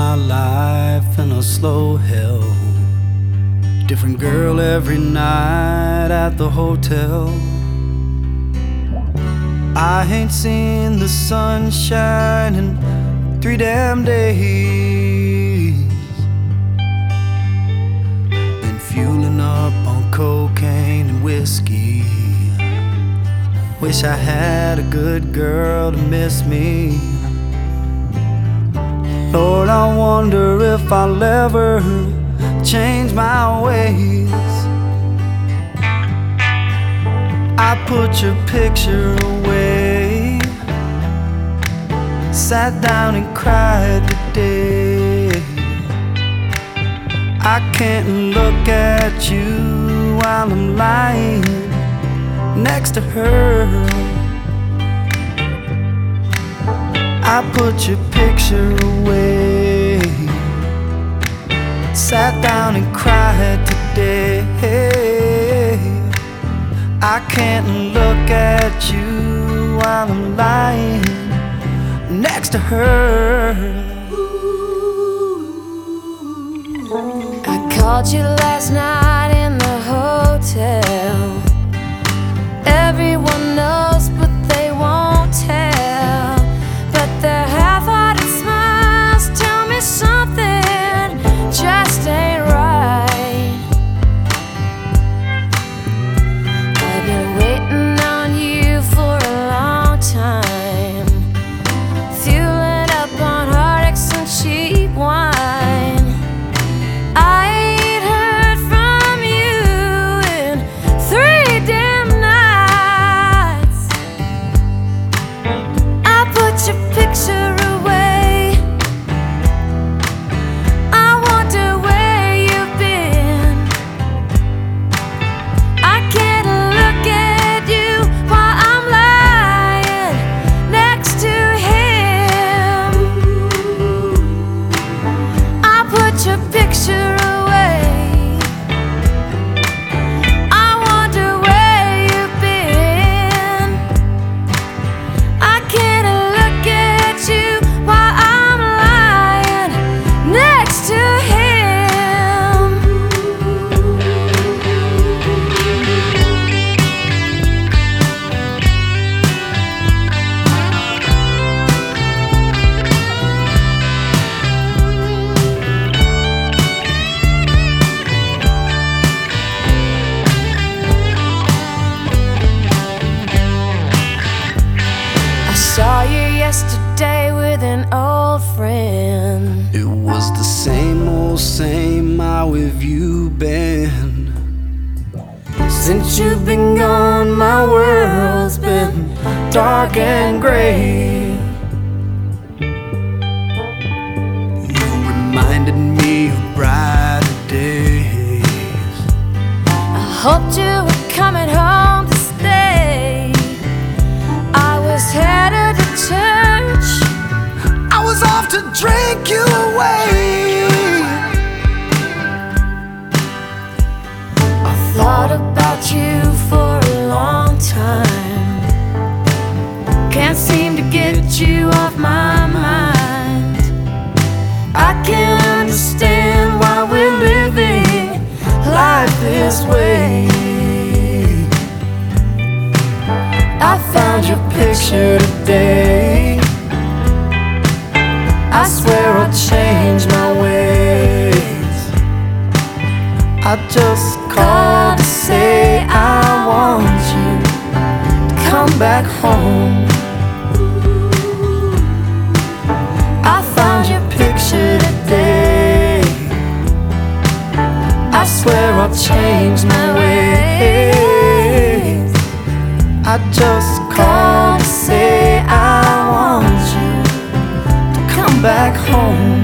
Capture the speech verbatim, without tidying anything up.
my life in a slow hell. Different girl every night at the hotel. I ain't seen the sunshine in three damn days. Been fueling up on cocaine and whiskey. Wish I had a good girl to miss me. Lord, I wonder if I'll ever change my ways. I put your picture away, sat down and cried today. I can't look at you while I'm lying next to her. I put your picture away, sat down and cried today. I can't look at you while I'm lying next to her. I called you last night in the hotel. Everyone knows but they won't tell. But their half-hearted smiles tell me something just ain't right. I've been waiting on you for a long time, fueling up on heartaches and cheap wine. I ain't heard from you in three damn nights. I put your picture away. I wonder where you've been. I can't look at you while I'm lying next to him. I put your picture away. I wonder where you've been. I can't look at you while I'm lying next to him. I saw you yesterday with an old friend. It was the same old same. How have you been? Since you've been gone, my world's been dark and gray. You reminded me of brighter days. I hoped you were coming home to stay. I was headed to church. I was off to drink you away. I thought about you for a long time. Can't seem to get you off my mind. I can't understand why we're living life this way. I found your picture today. I swear I'll change my ways. I just called to say I want you to come back home. I found your picture today. I swear I'll change my ways. I just called to say I want you to come back home.